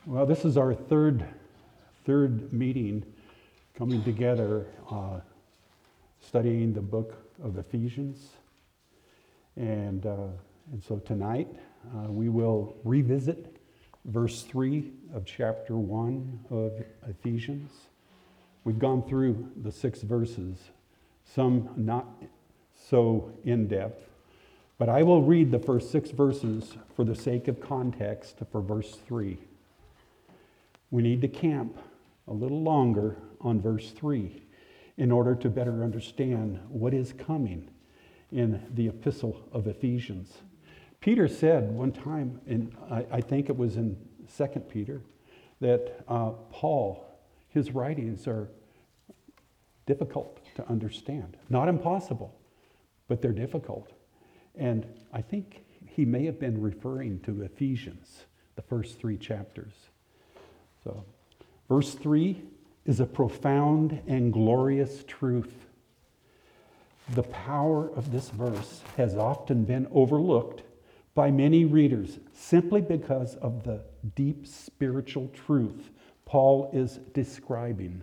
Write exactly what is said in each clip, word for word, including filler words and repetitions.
Well, this is our third third meeting coming together, uh, studying the book of Ephesians. And, uh, and so tonight uh, we will revisit verse three of chapter one of Ephesians. We've gone through the six verses, some not so in-depth, but I will read the first six verses for the sake of context for verse three. We need to camp a little longer on verse three in order to better understand what is coming in the epistle of Ephesians. Peter said one time, and I, I think it was in Second Peter, that uh, Paul, his writings are difficult to understand. Not impossible, but they're difficult. And I think he may have been referring to Ephesians, the first three chapters. So, verse three is a profound and glorious truth. The power of this verse has often been overlooked by many readers simply because of the deep spiritual truth Paul is describing.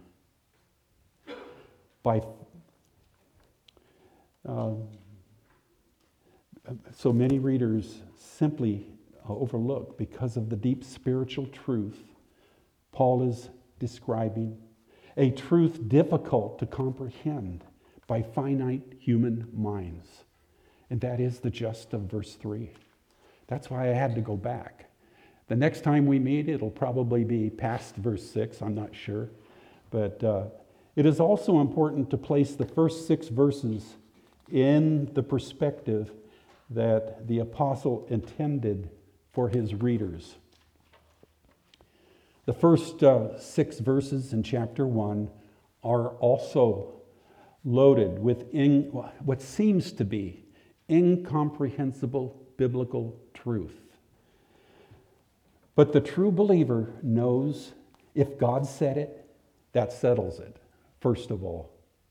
By um, so many readers simply overlook because of the deep spiritual truth Paul is describing, a truth difficult to comprehend by finite human minds. And that is the gist of verse three. That's why I had to go back. The next time we meet, it'll probably be past verse six, I'm not sure. But uh, it is also important to place the first six verses in the perspective that the apostle intended for his readers. The first uh, six verses in chapter one are also loaded with in, what seems to be incomprehensible biblical truth. But the true believer knows if God said it, that settles it, first of all.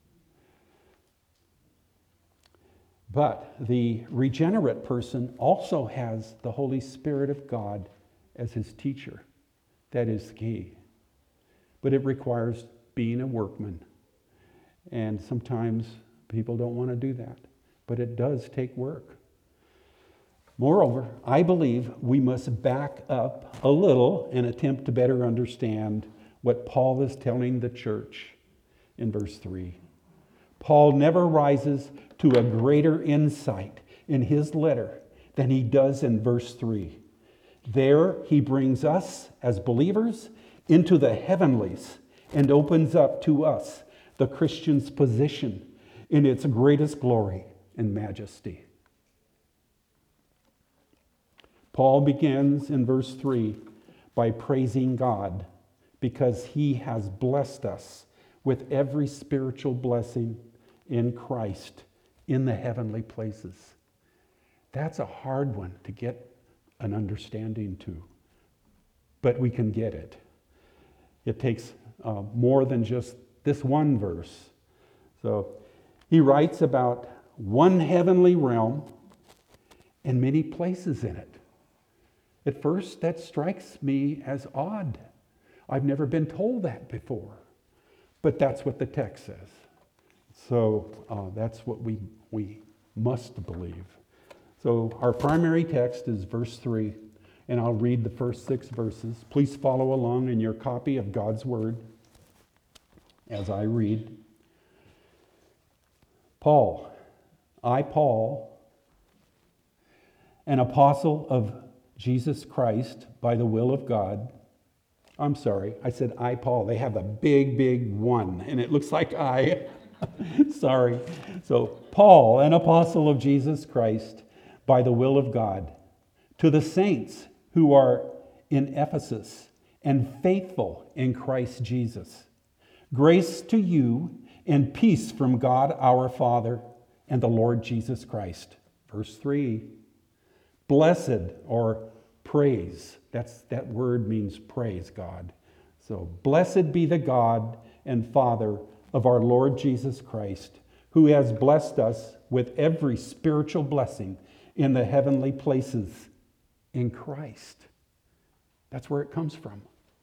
But the regenerate person also has the Holy Spirit of God as his teacher. That is the key. But it requires being a workman. And sometimes people don't want to do that. But it does take work. Moreover, I believe we must back up a little and attempt to better understand what Paul is telling the church in verse three. Paul never rises to a greater insight in his letter than he does in verse three. There he brings us as believers into the heavenlies and opens up to us the Christian's position in its greatest glory and majesty. Paul begins in verse three by praising God because he has blessed us with every spiritual blessing in Christ in the heavenly places. That's a hard one to get an understanding to, but we can get it. It takes uh, more than just this one verse. So he writes about one heavenly realm and many places in it. At first, that strikes me as odd. I've never been told that before, but that's what the text says. So uh, that's what we we must believe. So our primary text is verse three, and I'll read the first six verses. Please follow along in your copy of God's Word as I read. Paul, I, Paul, an apostle of Jesus Christ by the will of God. I'm sorry, I said I, Paul. They have a big, big one, and it looks like I. Sorry. So, Paul, an apostle of Jesus Christ by the will of God, to the saints who are in Ephesus and faithful in Christ Jesus. Grace to you and peace from God our Father and the Lord Jesus Christ. Verse three, blessed or praise. That's, that word means praise God. So, blessed be the God and Father of our Lord Jesus Christ, who has blessed us with every spiritual blessing in the heavenly places in Christ. That's where it comes from.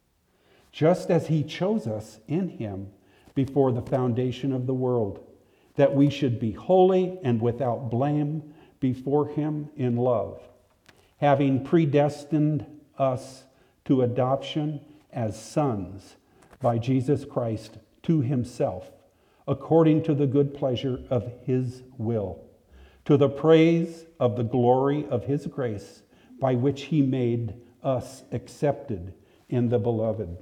just as he chose us in him before the foundation of the world, that we should be holy and without blame before him in love, having predestined us to adoption as sons by Jesus Christ to himself, according to the good pleasure of his will, to the praise of the glory of his grace, by which he made us accepted in the beloved.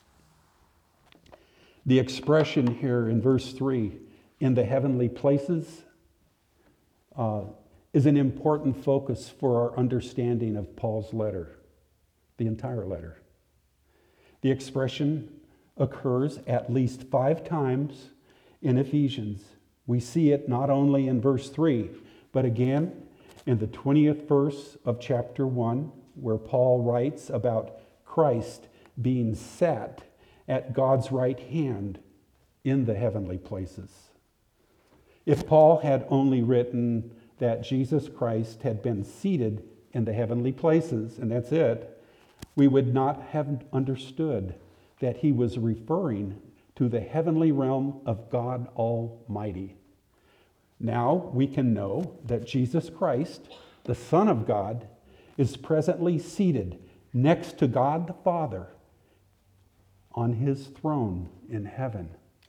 The expression here in verse three, in the heavenly places, uh, is an important focus for our understanding of Paul's letter, the entire letter. The expression occurs at least five times in Ephesians. We see it not only in verse three, but again in the twentieth verse of chapter one, where Paul writes about Christ being set at God's right hand in the heavenly places. If Paul had only written that Jesus Christ had been seated in the heavenly places, and that's it, we would not have understood that he was referring to the heavenly realm of God Almighty. Now we can know that Jesus Christ, the Son of God, is presently seated next to God the Father on his throne in heaven.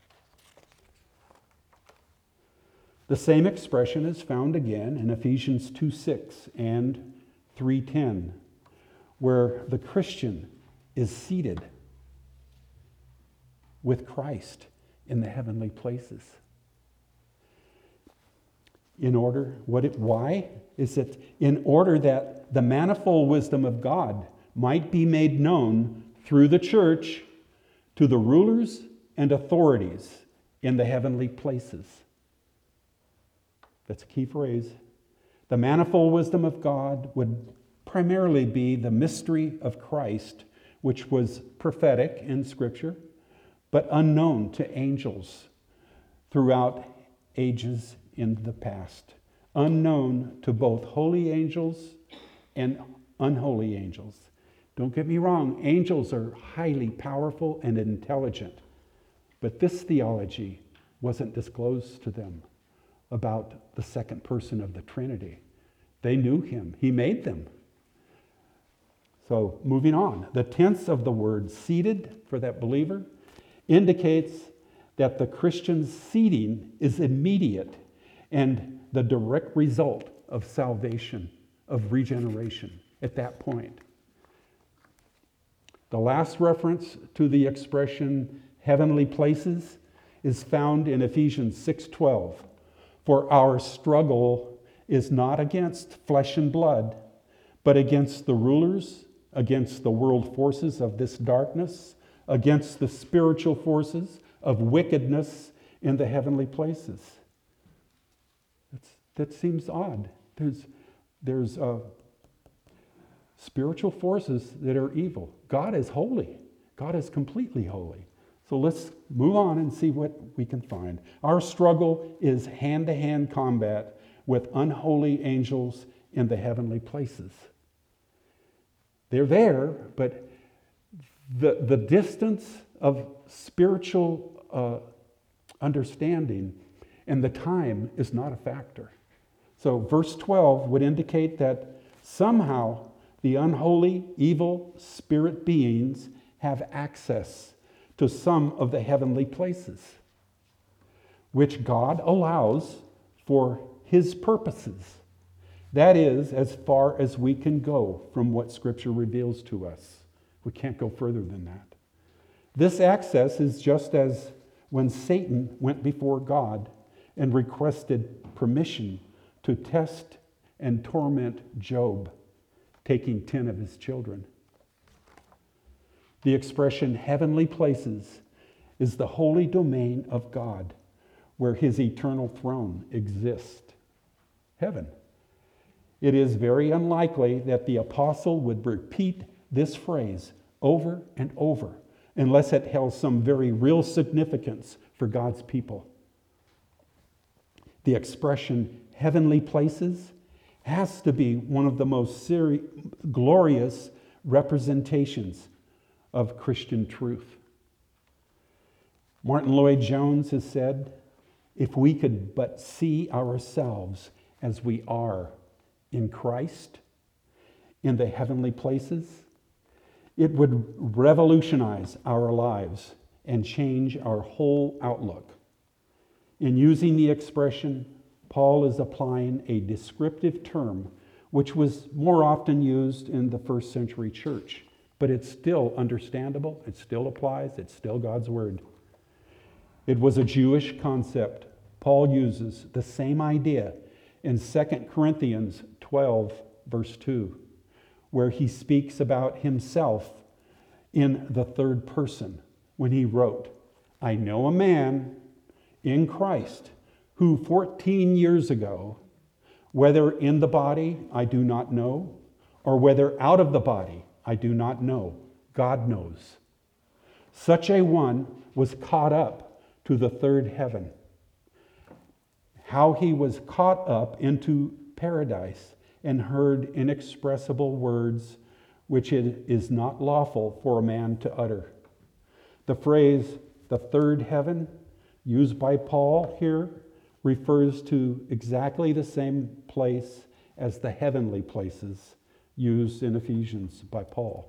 The same expression is found again in Ephesians two six and three ten, where the Christian is seated with Christ in the heavenly places. In order, what it, why? Is it in order that the manifold wisdom of God might be made known through the church to the rulers and authorities in the heavenly places. That's a key phrase. The manifold wisdom of God would primarily be the mystery of Christ, which was prophetic in Scripture, but unknown to angels throughout ages in the past. Unknown to both holy angels and unholy angels. Don't get me wrong, angels are highly powerful and intelligent, but this theology wasn't disclosed to them about the second person of the Trinity. They knew him. He made them. So moving on, the tense of the word seated for that believer indicates that the Christian's seating is immediate and the direct result of salvation, of regeneration at that point. The last reference to the expression heavenly places is found in Ephesians six twelve. For our struggle is not against flesh and blood, but against the rulers, against the world forces of this darkness, against the spiritual forces of wickedness in the heavenly places. That's, that seems odd. There's, there's uh, spiritual forces that are evil. God is holy. God is completely holy. So let's move on and see what we can find. Our struggle is hand-to-hand combat with unholy angels in the heavenly places. They're there, but the, the distance of spiritual uh, understanding and the time is not a factor. So verse twelve would indicate that somehow the unholy, evil spirit beings have access to some of the heavenly places, which God allows for his purposes. That is, as far as we can go from what Scripture reveals to us. We can't go further than that. This access is just as when Satan went before God and requested permission to test and torment Job, taking ten of his children. The expression heavenly places is the holy domain of God, where his eternal throne exists. Heaven. It is very unlikely that the apostle would repeat this phrase over and over unless it held some very real significance for God's people. The expression heavenly places has to be one of the most seri- glorious representations of Christian truth. Martin Lloyd-Jones has said, if we could but see ourselves as we are in Christ, in the heavenly places, it would revolutionize our lives and change our whole outlook. In using the expression, Paul is applying a descriptive term which was more often used in the first century church, but it's still understandable, it still applies, it's still God's word. It was a Jewish concept. Paul uses the same idea in Second Corinthians twelve, verse two, where he speaks about himself in the third person when he wrote, I know a man in Christ who fourteen years ago, whether in the body I do not know, or whether out of the body I do not know, God knows. Such a one was caught up to the third heaven. How he was caught up into paradise and heard inexpressible words which it is not lawful for a man to utter. The phrase, the third heaven, used by Paul here, refers to exactly the same place as the heavenly places used in Ephesians by Paul.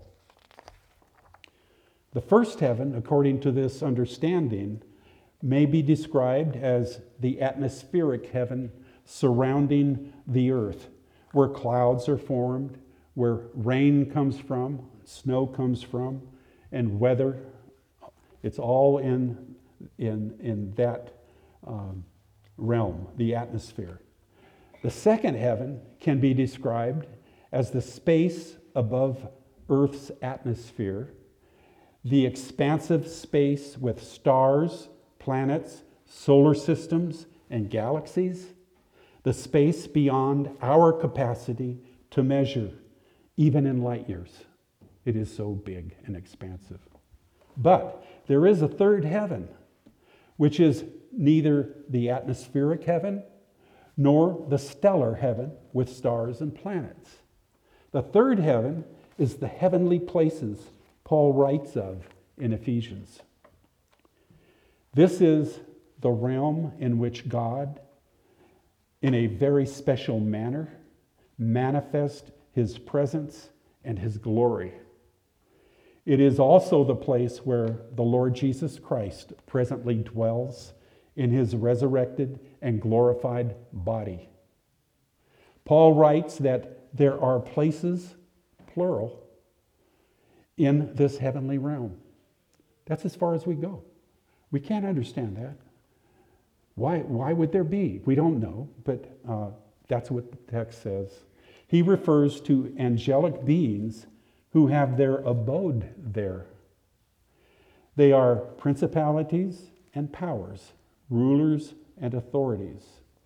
The first heaven, according to this understanding, may be described as the atmospheric heaven surrounding the earth, where clouds are formed, where rain comes from, snow comes from, and weather. It's all in, in, in that um, realm, the atmosphere. The second heaven can be described as the space above Earth's atmosphere, the expansive space with stars, planets, solar systems, and galaxies, the space beyond our capacity to measure, even in light years. It is so big and expansive. But there is a third heaven, which is neither the atmospheric heaven nor the stellar heaven with stars and planets. The third heaven is the heavenly places Paul writes of in Ephesians. This is the realm in which God, in a very special manner, manifests his presence and his glory. It is also the place where the Lord Jesus Christ presently dwells in his resurrected and glorified body. Paul writes that there are places, plural, in this heavenly realm. That's as far as we go. We can't understand that. Why, why would there be? We don't know, but uh, that's what the text says. He refers to angelic beings who have their abode there. They are principalities and powers, rulers and authorities.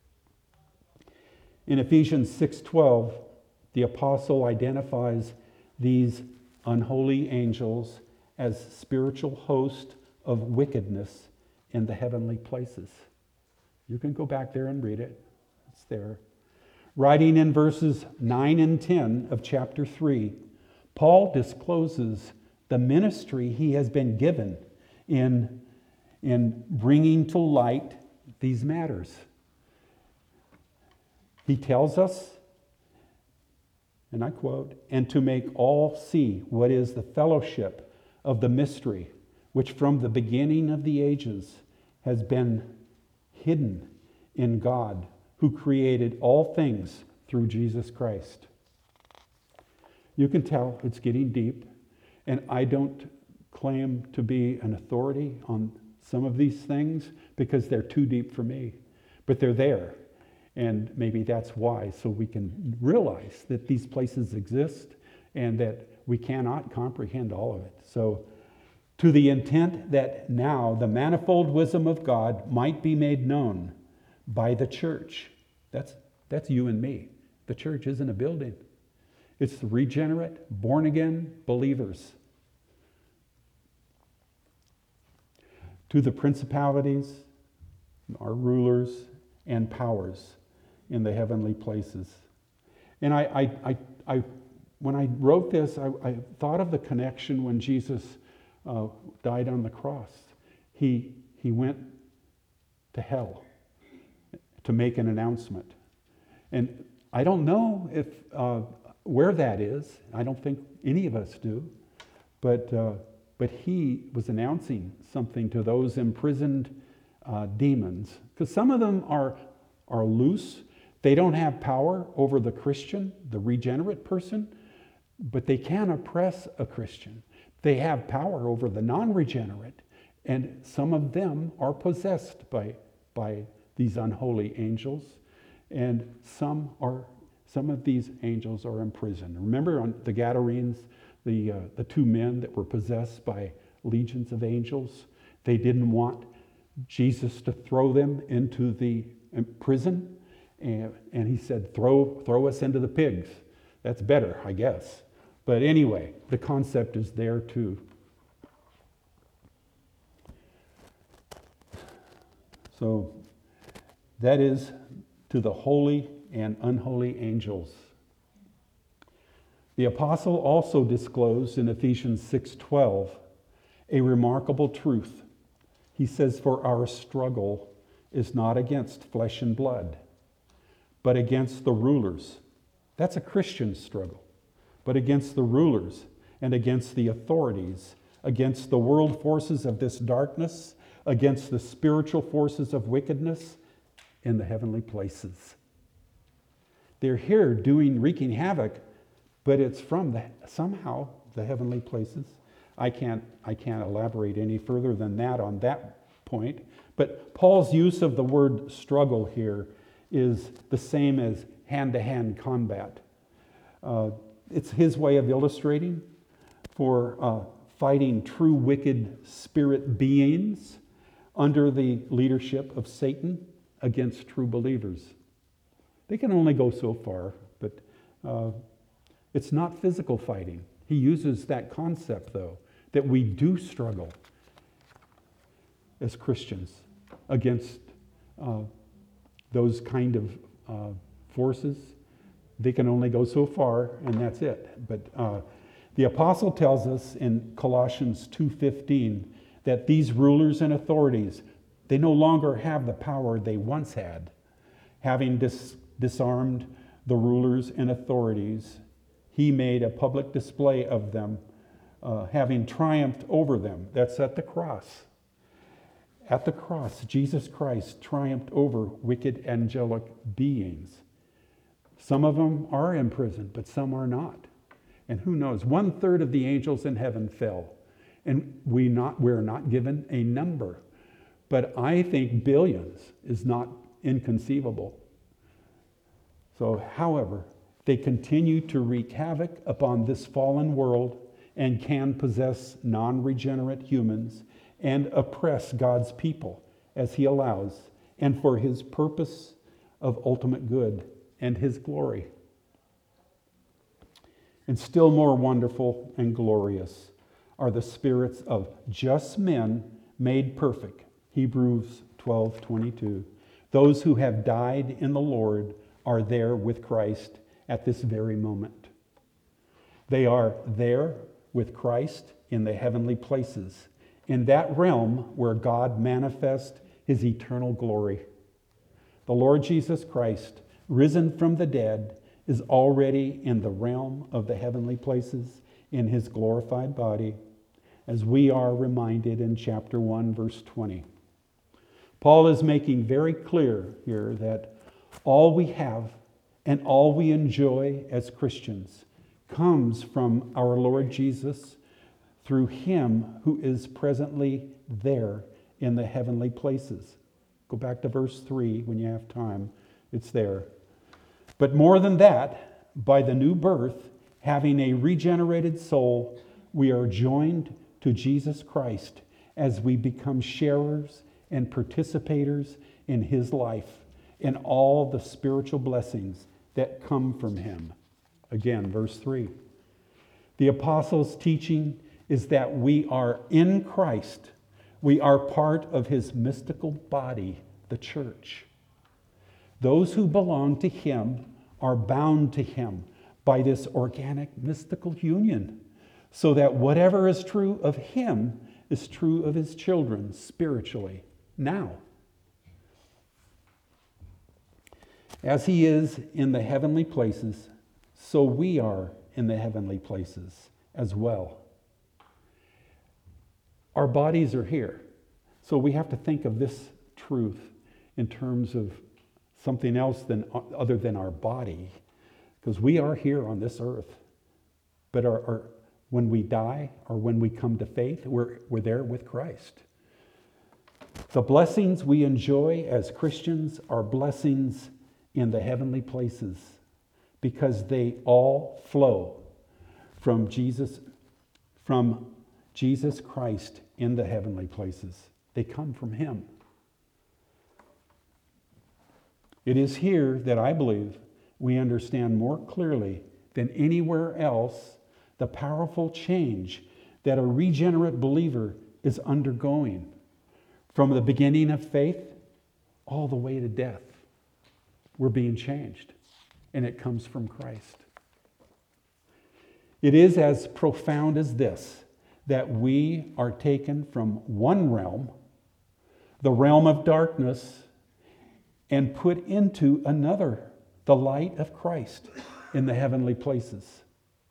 In Ephesians six twelve, the apostle identifies these unholy angels as spiritual hosts of wickedness in the heavenly places. You can go back there and read it. It's there. Writing in verses nine and ten of chapter three, Paul discloses the ministry he has been given in, in bringing to light these matters. He tells us, and I quote, "And to make all see what is the fellowship of the mystery, which from the beginning of the ages has been hidden in God, who created all things through Jesus Christ." You can tell it's getting deep, and I don't claim to be an authority on some of these things because they're too deep for me, but they're there, and maybe that's why, so we can realize that these places exist and that we cannot comprehend all of it. So, to the intent that now the manifold wisdom of God might be made known by the church. That's, that's you and me. The church isn't a building. It's the regenerate, born-again believers. To the principalities, our rulers, and powers in the heavenly places. And I, I, I, I when I wrote this, I, I thought of the connection when Jesus uh, died on the cross. He, he went to hell to make an announcement. And I don't know if uh, where that is. I don't think any of us do. But, uh, but he was announcing something to those imprisoned uh, demons. Because some of them are, are loose. They don't have power over the Christian, the regenerate person, but they can oppress a Christian. They have power over the non-regenerate, and some of them are possessed by, by these unholy angels, and some are some of these angels are imprisoned. Remember on the Gadarenes, the uh, the two men that were possessed by legions of angels? They didn't want Jesus to throw them into the prison, and, and he said, "Throw throw us into the pigs." That's better, I guess. But anyway, the concept is there too. So that is to the holy and unholy angels. The apostle also disclosed in Ephesians six twelve a remarkable truth. He says, "For our struggle is not against flesh and blood, but against the rulers." That's a Christian struggle. "But against the rulers and against the authorities, against the world forces of this darkness, against the spiritual forces of wickedness in the heavenly places." They're here doing, wreaking havoc, but it's from the, somehow the heavenly places. I can't, I can't elaborate any further than that on that point. But Paul's use of the word struggle here is the same as hand-to-hand combat. Uh, it's his way of illustrating for uh, fighting true wicked spirit beings under the leadership of Satan against true believers. They can only go so far, but uh, it's not physical fighting. He uses that concept, though, that we do struggle as Christians against uh, those kind of uh, forces. They can only go so far, and that's it. But uh, the apostle tells us in Colossians two fifteen that these rulers and authorities, they no longer have the power they once had. Having dis- disarmed the rulers and authorities, he made a public display of them, uh, having triumphed over them. That's at the cross. At the cross, Jesus Christ triumphed over wicked angelic beings. Some of them are imprisoned, but some are not. And who knows? One third of the angels in heaven fell. And we not, we're not given a number. But I think billions is not inconceivable. So, however, they continue to wreak havoc upon this fallen world and can possess non-regenerate humans and oppress God's people as he allows, and for his purpose of ultimate good and his glory. And still more wonderful and glorious are the spirits of just men made perfect. Hebrews twelve twenty-two. Those who have died in the Lord are there with Christ at this very moment. They are there with Christ in the heavenly places, in that realm where God manifests his eternal glory. The Lord Jesus Christ, risen from the dead, is already in the realm of the heavenly places in his glorified body, as we are reminded in chapter one, verse twenty. Paul is making very clear here that all we have and all we enjoy as Christians comes from our Lord Jesus through him who is presently there in the heavenly places. Go back to verse three when you have time. It's there. But more than that, by the new birth, having a regenerated soul, we are joined to Jesus Christ as we become sharers and participators in his life and all the spiritual blessings that come from him. Again, verse three. The apostles' teaching is that we are in Christ. We are part of his mystical body, the church. Those who belong to him are bound to him by this organic mystical union. so that whatever is true of him is true of his children spiritually now. As he is in the heavenly places, so we are in the heavenly places as well. Our bodies are here, so we have to think of this truth in terms of something else than other than our body, because we are here on this earth. But our, our, when we die or when we come to faith, we're, we're there with Christ. The blessings we enjoy as Christians are blessings in the heavenly places because they all flow from Jesus, from Jesus Christ in the heavenly places. They come from him. It is here that I believe we understand more clearly than anywhere else the powerful change that a regenerate believer is undergoing from the beginning of faith all the way to death. We're being changed, and it comes from Christ. It is as profound as this, that we are taken from one realm, the realm of darkness, and put into another, the light of Christ in the heavenly places.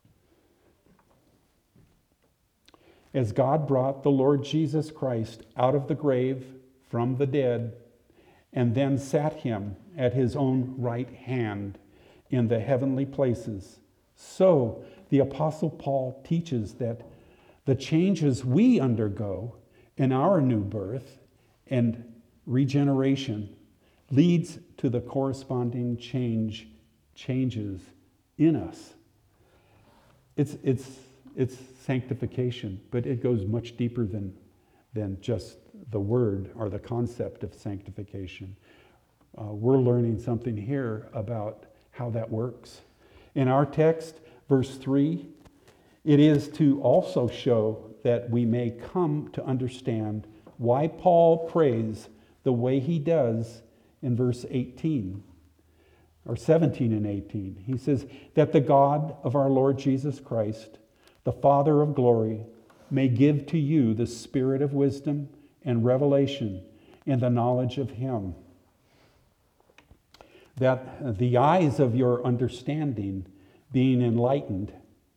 As God brought the Lord Jesus Christ out of the grave from the dead, and then sat him at his own right hand in the heavenly places, so the Apostle Paul teaches that the changes we undergo in our new birth and regeneration leads to the corresponding change changes in us. It's it's it's sanctification, but it goes much deeper than than just the word or the concept of sanctification. Uh, we're learning something here about how that works. In our text, verse three, it is to also show that we may come to understand why Paul prays the way he does in verse eighteen, or seventeen and eighteen. He says, that the God of our Lord Jesus Christ, the Father of glory, may give to you the spirit of wisdom and revelation in the knowledge of him, that the eyes of your understanding being enlightened,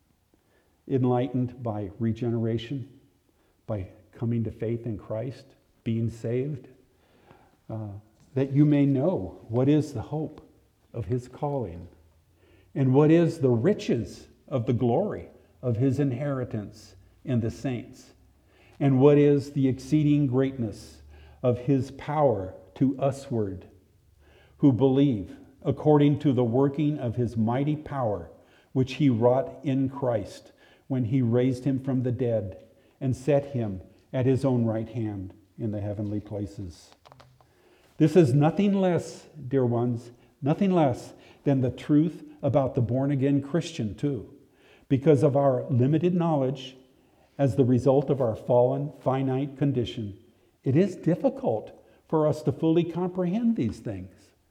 enlightened by regeneration, by coming to faith in Christ, being saved, uh, that you may know what is the hope of his calling, and what is the riches of the glory of his inheritance in the saints, and what is the exceeding greatness of his power to usward, who believe, according to the working of his mighty power, which he wrought in Christ, when he raised him from the dead and set him at his own right hand in the heavenly places. This is nothing less, dear ones, nothing less than the truth about the born-again Christian too. Because of our limited knowledge as the result of our fallen, finite condition, it is difficult for us to fully comprehend these things.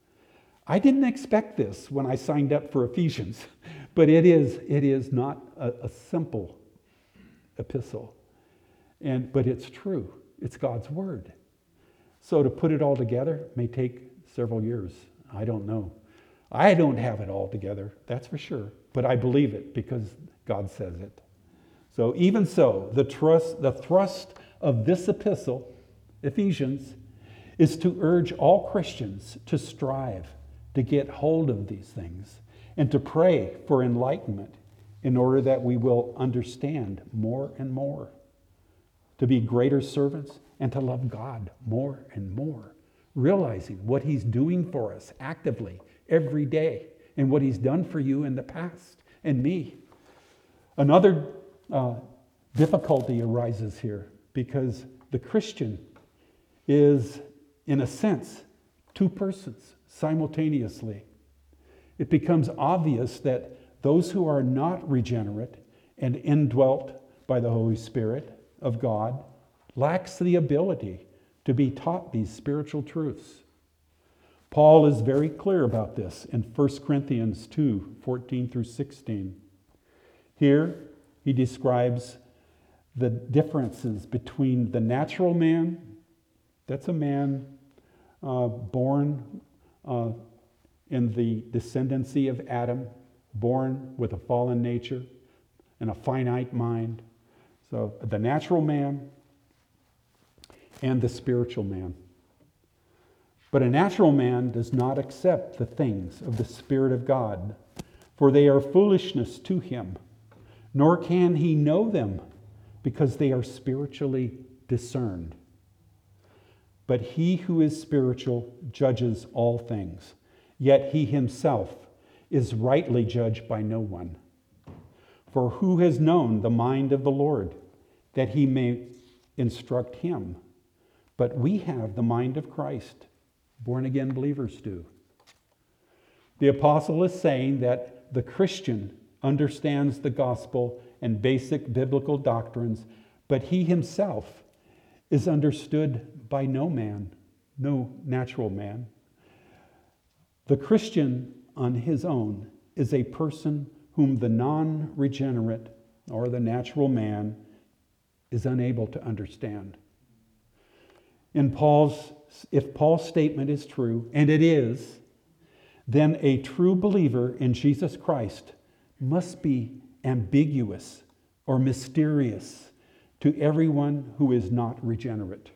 I didn't expect this when I signed up for Ephesians, but it is it is not a, a simple epistle. And but it's true. It's God's word. So to put it all together may take several years. I don't know. I don't have it all together, that's for sure. But I believe it because God says it. So even so, the trust, the thrust of this epistle, Ephesians, is to urge all Christians to strive to get hold of these things and to pray for enlightenment in order that we will understand more and more, to be greater servants and to love God more and more, realizing what he's doing for us actively every day and what he's done for you in the past and me. Another uh, difficulty arises here because the Christian is, in a sense, two persons simultaneously. It becomes obvious that those who are not regenerate and indwelt by the Holy Spirit of God lacks the ability to be taught these spiritual truths. Paul is very clear about this in First Corinthians two, fourteen through sixteen. Here, He describes the differences between the natural man, that's a man uh, born uh, in the descendancy of Adam, born with a fallen nature and a finite mind. So the natural man and the spiritual man. But a natural man does not accept the things of the Spirit of God, for they are foolishness to him, nor can he know them, because they are spiritually discerned. But he who is spiritual judges all things, yet he himself is rightly judged by no one. For who has known the mind of the Lord, that he may instruct him? But we have the mind of Christ. Born-again believers do. The apostle is saying that the Christian understands the gospel and basic biblical doctrines, but he himself is understood by no man, no natural man. The Christian on his own is a person whom the non-regenerate or the natural man is unable to understand. In Paul's, if Paul's statement is true, and it is, then a true believer in Jesus Christ must be ambiguous or mysterious to everyone who is not regenerate.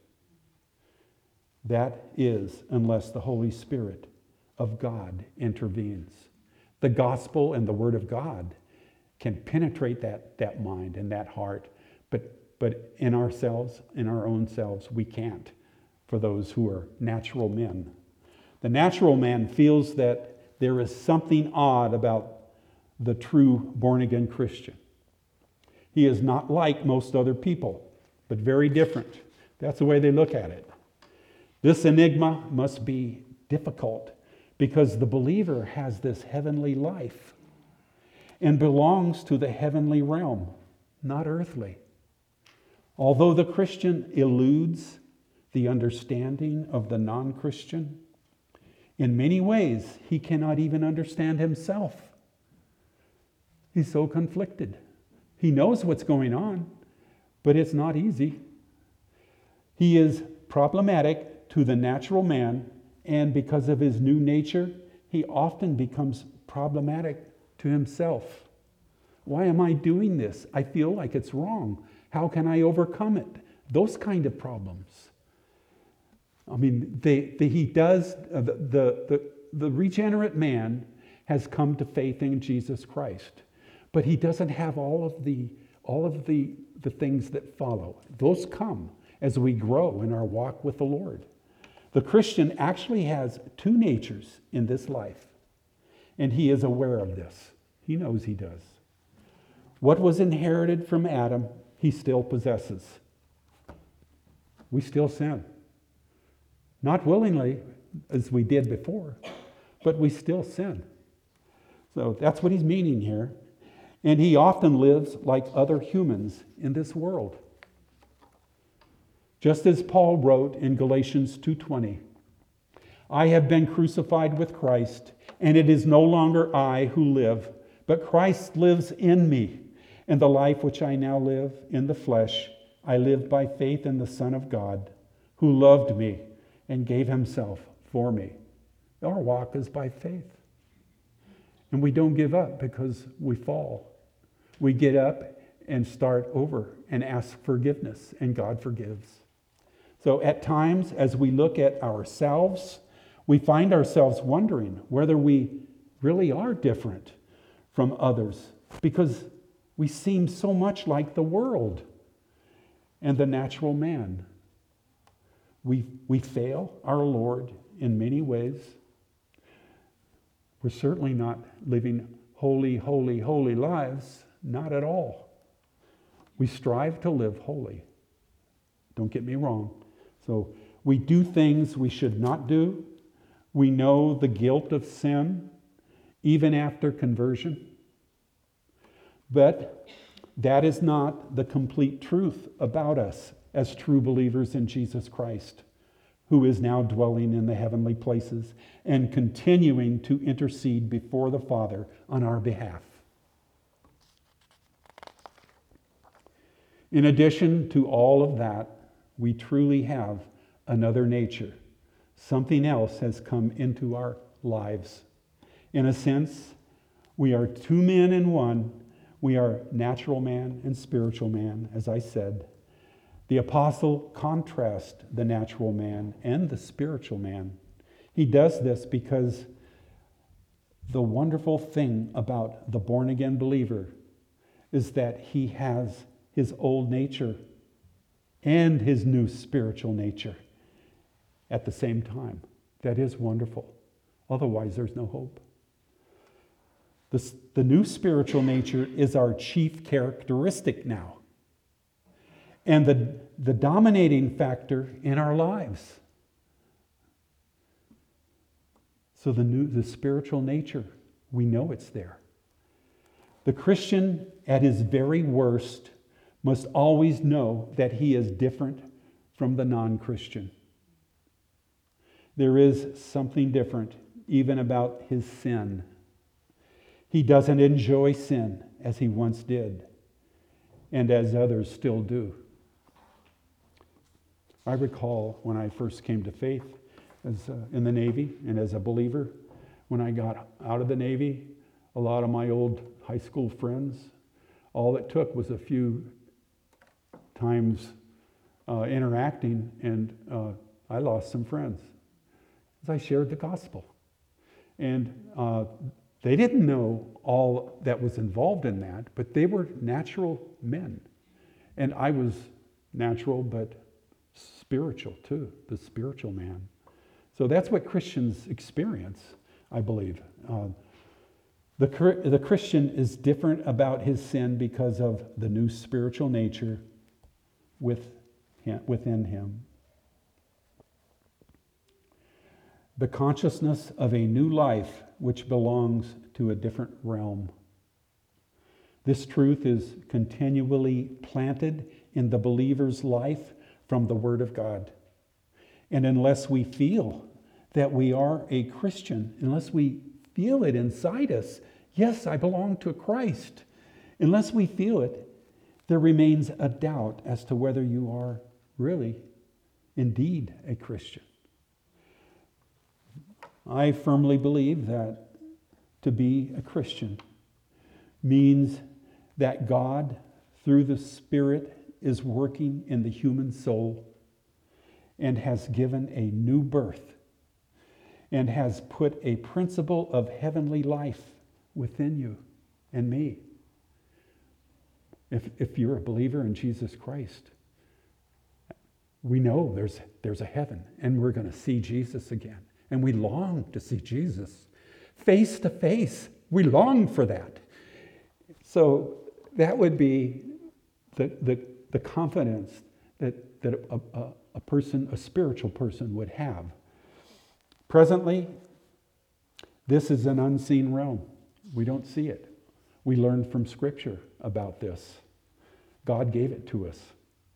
That is, unless the Holy Spirit of God intervenes. The gospel and the Word of God can penetrate that, that mind and that heart, but, but in ourselves, in our own selves, we can't, for those who are natural men. The natural man feels that there is something odd about the true born-again Christian. He is not like most other people, but very different. That's the way they look at it. This enigma must be difficult because the believer has this heavenly life and belongs to the heavenly realm, not earthly. Although the Christian eludes the understanding of the non-Christian, in many ways he cannot even understand himself. He's so conflicted. He knows what's going on, but it's not easy. He is problematic to the natural man, and because of his new nature, he often becomes problematic to himself. Why am I doing this? I feel like it's wrong. How can I overcome it? Those kind of problems. I mean, they, they, he does, uh, the, the, the, the regenerate man has come to faith in Jesus Christ, but he doesn't have all of the, all of the, the things that follow. Those come as we grow in our walk with the Lord. The Christian actually has two natures in this life, and he is aware of this. He knows he does. What was inherited from Adam, he still possesses. We still sin. Not willingly, as we did before, but we still sin. So that's what he's meaning here. And he often lives like other humans in this world. Just as Paul wrote in Galatians two twenty, I have been crucified with Christ, and it is no longer I who live, but Christ lives in me. And the life which I now live in the flesh, I live by faith in the Son of God, who loved me and gave himself for me. Our walk is by faith. And we don't give up because we fall. We get up and start over and ask forgiveness, and God forgives. So at times, as we look at ourselves, we find ourselves wondering whether we really are different from others, because we seem so much like the world and the natural man. We, we fail our Lord in many ways. We're certainly not living holy, holy, holy lives. Not at all. We strive to live holy. Don't get me wrong. So we do things we should not do. We know the guilt of sin, even after conversion. But that is not the complete truth about us as true believers in Jesus Christ, who is now dwelling in the heavenly places and continuing to intercede before the Father on our behalf. In addition to all of that, we truly have another nature. Something else has come into our lives. In a sense, we are two men in one. We are natural man and spiritual man, as I said. The apostle contrasts the natural man and the spiritual man. He does this because the wonderful thing about the born-again believer is that he has his old nature and his new spiritual nature at the same time. That is wonderful. Otherwise, there's no hope. The, the new spiritual nature is our chief characteristic now, and the, the dominating factor in our lives. So the new, the spiritual nature, we know it's there. The Christian, at his very worst, must always know that he is different from the non-Christian. There is something different even about his sin. He doesn't enjoy sin as he once did, and as others still do. I recall when I first came to faith as uh, in the Navy and as a believer, when I got out of the Navy, a lot of my old high school friends, all it took was a few times uh, interacting, and uh, I lost some friends as I shared the gospel. And uh, they didn't know all that was involved in that, but they were natural men. And I was natural, but spiritual too, the spiritual man. So that's what Christians experience, I believe. Uh, the, the Christian is different about his sin because of the new spiritual nature with him, within him. The consciousness of a new life which belongs to a different realm. This truth is continually planted in the believer's life from the Word of God. And unless we feel that we are a Christian, unless we feel it inside us, yes, I belong to Christ, unless we feel it, there remains a doubt as to whether you are really, indeed, a Christian. I firmly believe that to be a Christian means that God, through the Spirit, is working in the human soul and has given a new birth and has put a principle of heavenly life within you and me. If, if you're a believer in Jesus Christ, we know there's, there's a heaven and we're going to see Jesus again. And we long to see Jesus face to face. We long for that. So that would be the, the, the confidence that, that a, a, a person, a spiritual person would have. Presently, this is an unseen realm. We don't see it. We learned from Scripture about this. God gave it to us.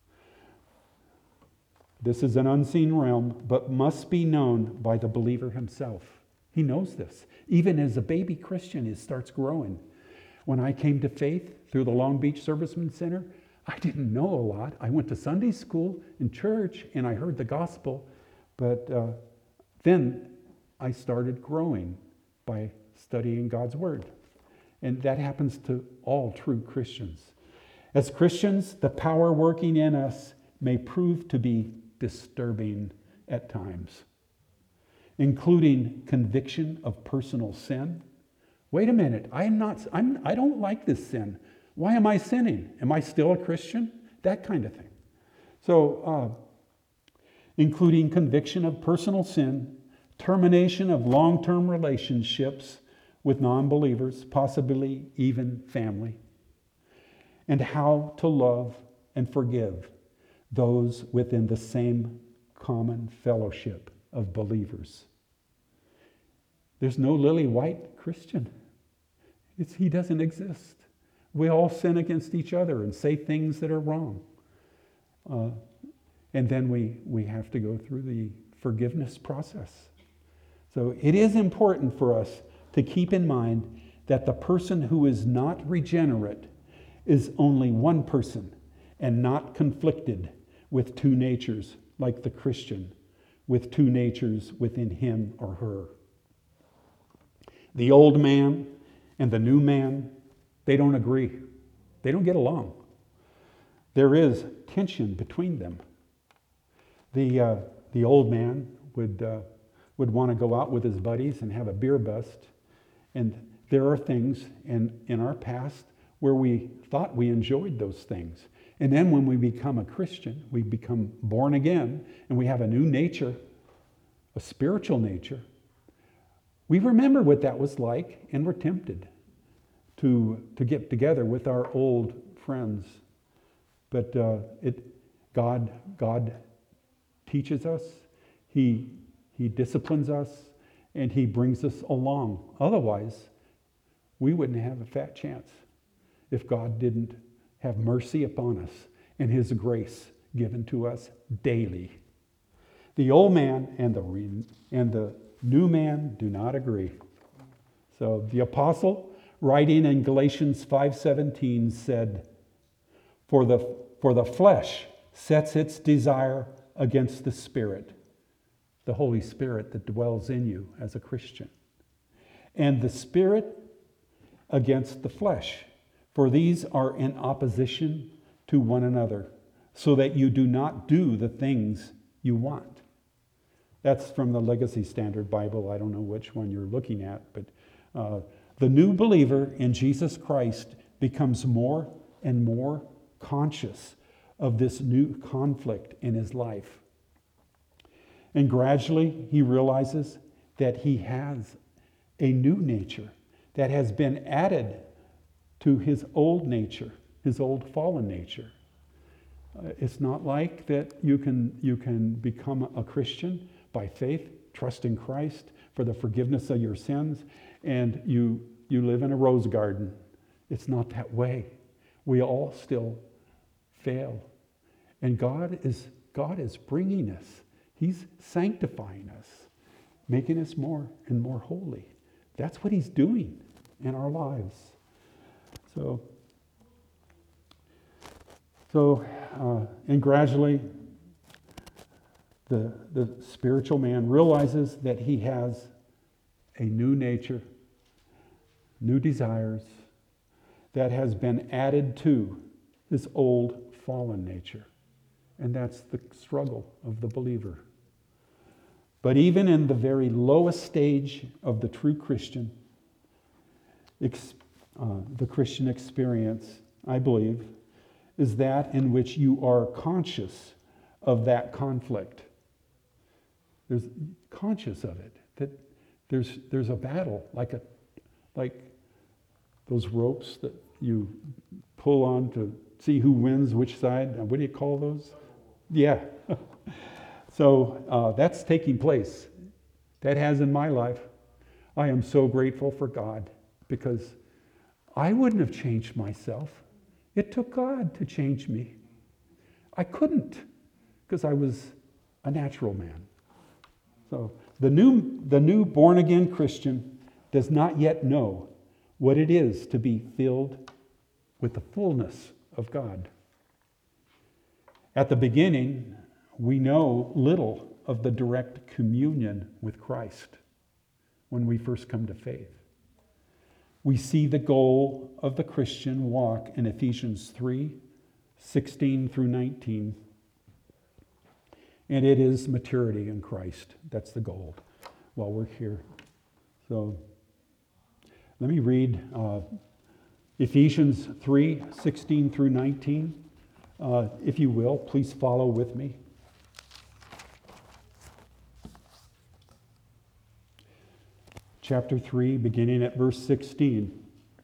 This is an unseen realm, but must be known by the believer himself. He knows this. Even as a baby Christian, it starts growing. When I came to faith through the Long Beach Servicemen Center, I didn't know a lot. I went to Sunday school and church, and I heard the gospel. But uh, then I started growing by studying God's Word. And that happens to all true Christians. As Christians, the power working in us may prove to be disturbing at times, including conviction of personal sin. Wait a minute, I'm not, I'm, I don't like this sin. Why am I sinning? Am I still a Christian? That kind of thing. So, uh, including conviction of personal sin, termination of long-term relationships with non-believers, possibly even family, and how to love and forgive those within the same common fellowship of believers. There's no lily white Christian. It's, he doesn't exist. We all sin against each other and say things that are wrong. Uh, and then we, we have to go through the forgiveness process. So it is important for us to keep in mind that the person who is not regenerate is only one person, and not conflicted with two natures, like the Christian, with two natures within him or her. The old man and the new man, they don't agree. They don't get along. There is tension between them. The, uh, the old man would, uh, would want to go out with his buddies and have a beer bust. And there are things in, in our past where we thought we enjoyed those things. And then when we become a Christian, we become born again, and we have a new nature, a spiritual nature. We remember what that was like, and we're tempted to, to get together with our old friends. But uh, it, God, God teaches us, He, He disciplines us, and He brings us along. Otherwise, we wouldn't have a fat chance if God didn't have mercy upon us and His grace given to us daily. The old man and the, re- and the new man do not agree. So the apostle, writing in Galatians five seventeen, said, For the, for the flesh sets its desire against the Spirit, the Holy Spirit that dwells in you as a Christian, and the Spirit against the flesh. For these are in opposition to one another, so that you do not do the things you want. That's from the Legacy Standard Bible. I don't know which one you're looking at, but uh, the new believer in Jesus Christ becomes more and more conscious of this new conflict in his life. And gradually he realizes that he has a new nature that has been added to his old nature, his old fallen nature. Uh, it's not like that you can, you can become a Christian by faith, trust in Christ for the forgiveness of your sins, and you, you live in a rose garden. It's not that way. We all still fail. And God is, God is bringing us. He's sanctifying us, making us more and more holy. That's what He's doing in our lives. So, so uh, and gradually, the, the spiritual man realizes that he has a new nature, new desires that has been added to his old fallen nature. And that's the struggle of the believer. But even in the very lowest stage of the true Christian, ex- uh, the Christian experience, I believe, is that in which you are conscious of that conflict. There's conscious of it, that there's there's a battle, like a like those ropes that you pull on to see who wins which side. What do you call those? Yeah. So uh, that's taking place. That has in my life. I am so grateful for God, because I wouldn't have changed myself. It took God to change me. I couldn't, because I was a natural man. So the new, the new born-again Christian does not yet know what it is to be filled with the fullness of God. At the beginning, we know little of the direct communion with Christ when we first come to faith. We see the goal of the Christian walk in Ephesians three, sixteen through nineteen. And it is maturity in Christ. That's the goal while we're here. So let me read uh, Ephesians three, sixteen through nineteen. Uh, if you will, please follow with me. Chapter three, beginning at verse sixteen.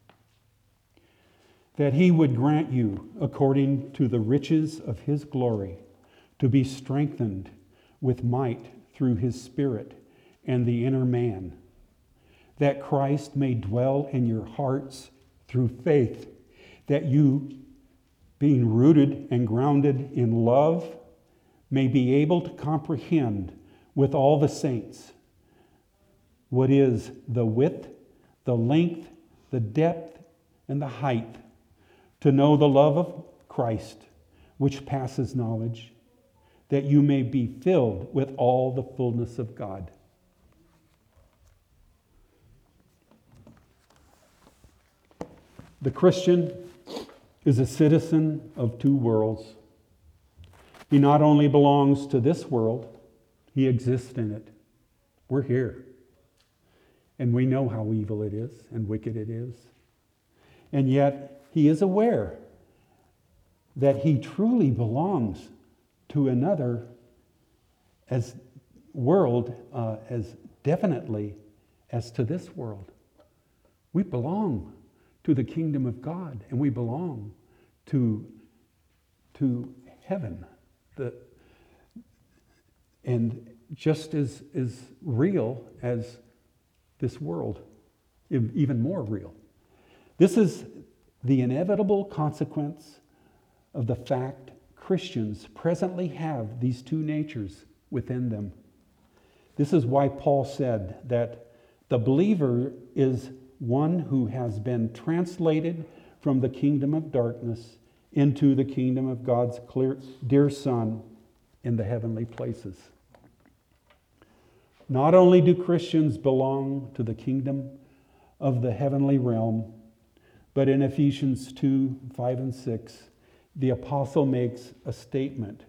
That He would grant you, according to the riches of His glory, to be strengthened with might through His Spirit and the inner man, that Christ may dwell in your hearts through faith, that you, being rooted and grounded in love, may be able to comprehend with all the saints what is the width, the length, the depth, and the height, to know the love of Christ, which passes knowledge, that you may be filled with all the fullness of God. The Christian is a citizen of two worlds. He not only belongs to this world, he exists in it. We're here. And we know how evil it is and wicked it is. And yet, he is aware that he truly belongs to another as world uh, as definitely as to this world. We belong to the kingdom of God, and we belong to, to heaven. The, and just as, as real as this world, even more real. This is the inevitable consequence of the fact Christians presently have these two natures within them. This is why Paul said that the believer is one who has been translated from the kingdom of darkness into the kingdom of God's clear, dear Son in the heavenly places. Not only do Christians belong to the kingdom of the heavenly realm, but in Ephesians two, five, and six, the apostle makes a statement,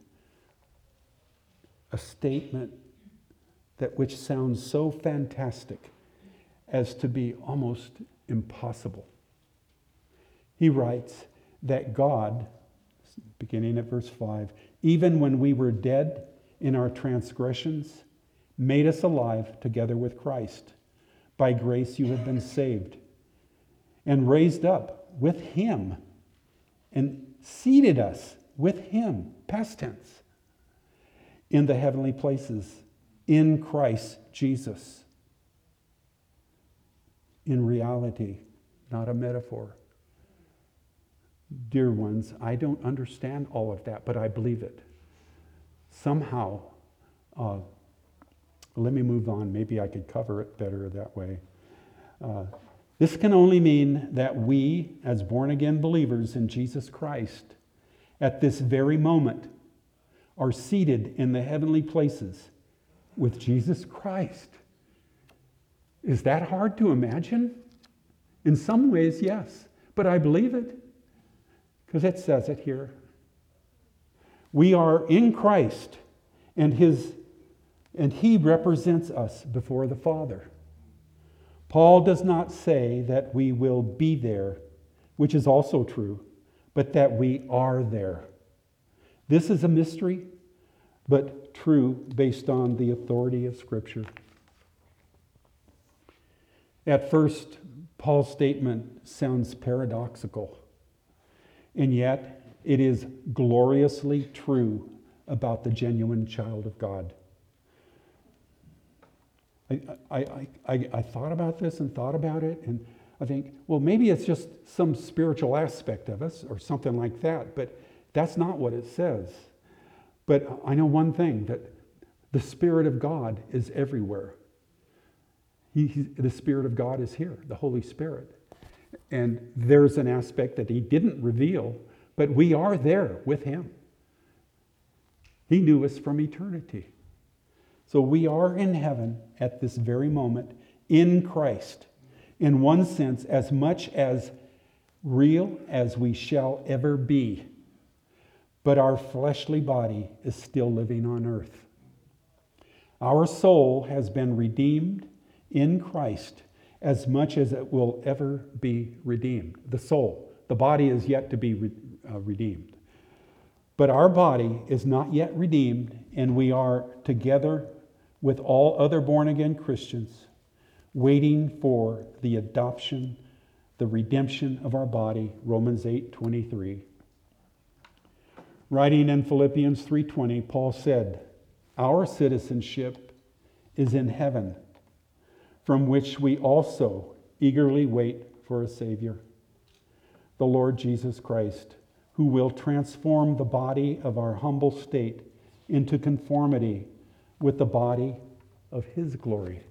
a statement that which sounds so fantastic as to be almost impossible. He writes that God, beginning at verse five, even when we were dead in our transgressions, made us alive together with Christ. By grace you have been saved, and raised up with him, and seated us with him, past tense, in the heavenly places, in Christ Jesus. In reality, not a metaphor. Dear ones, I don't understand all of that, but I believe it. Somehow, uh, let me move on. Maybe I could cover it better that way. Uh, this can only mean that we, as born-again believers in Jesus Christ, at this very moment, are seated in the heavenly places with Jesus Christ. Is that hard to imagine? In some ways, yes. But I believe it, because it says it here. We are in Christ, and his and he represents us before the Father. Paul does not say that we will be there, which is also true, but that we are there. This is a mystery, but true based on the authority of Scripture. At first, Paul's statement sounds paradoxical, and yet it is gloriously true about the genuine child of God. I, I, I, I, I thought about this and thought about it, and I think, well, maybe it's just some spiritual aspect of us or something like that, but that's not what it says. But I know one thing, that the Spirit of God is everywhere. He, he, the Spirit of God is here, the Holy Spirit. And there's an aspect that he didn't reveal, but we are there with him. He knew us from eternity. So we are in heaven at this very moment in Christ, in one sense, as much as real as we shall ever be. But our fleshly body is still living on earth. Our soul has been redeemed in Christ as much as it will ever be redeemed. The soul. The body is yet to be re- uh, redeemed. But our body is not yet redeemed, and we are together with all other born-again Christians, waiting for the adoption, the redemption of our body, Romans eight twenty-three. Writing in Philippians three twenty, Paul said, "Our citizenship is in heaven, from which we also eagerly wait for a Savior, the Lord Jesus Christ, who will transform the body of our humble state into conformity with the body of his glory,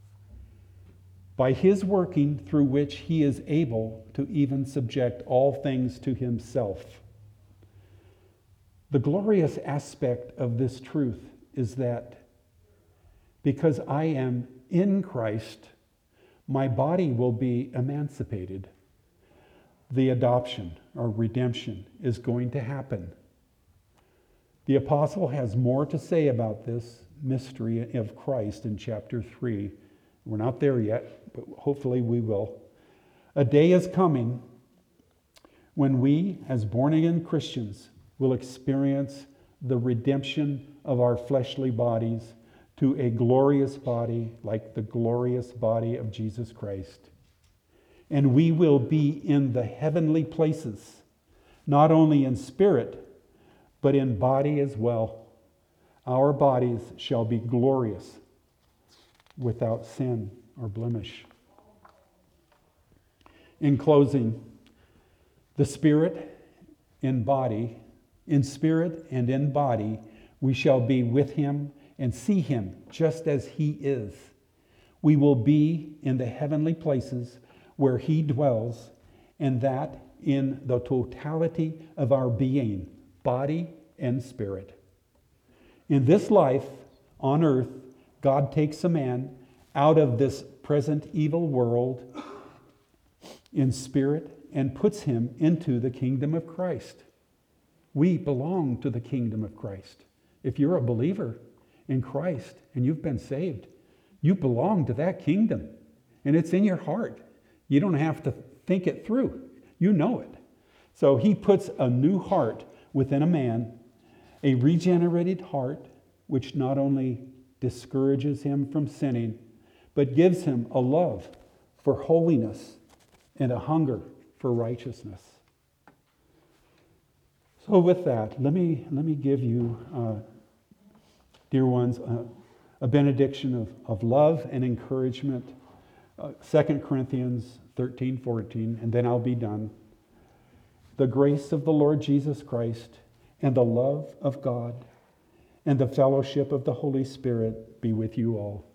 by his working through which he is able to even subject all things to himself." The glorious aspect of this truth is that because I am in Christ, my body will be emancipated. The adoption or redemption is going to happen. The apostle has more to say about this mystery of Christ in chapter three. We're not there yet, but hopefully we will. A day is coming when we, as born-again Christians, will experience the redemption of our fleshly bodies to a glorious body like the glorious body of Jesus Christ. And we will be in the heavenly places, not only in spirit, but in body as well. Our bodies shall be glorious, without sin or blemish. In closing, the spirit in body, in spirit and in body, we shall be with him and see him just as he is. We will be in the heavenly places where he dwells, and that in the totality of our being, body and spirit. In this life on earth, God takes a man out of this present evil world in spirit and puts him into the kingdom of Christ. We belong to the kingdom of Christ. If you're a believer in Christ and you've been saved, you belong to that kingdom, and it's in your heart. You don't have to think it through. You know it. So he puts a new heart within a man, a regenerated heart, which not only discourages him from sinning, but gives him a love for holiness and a hunger for righteousness. So with that, let me, let me give you, uh, dear ones, uh, a benediction of, of love and encouragement. Uh, Second Corinthians thirteen, fourteen, and then I'll be done. The grace of the Lord Jesus Christ and the love of God and the fellowship of the Holy Spirit be with you all.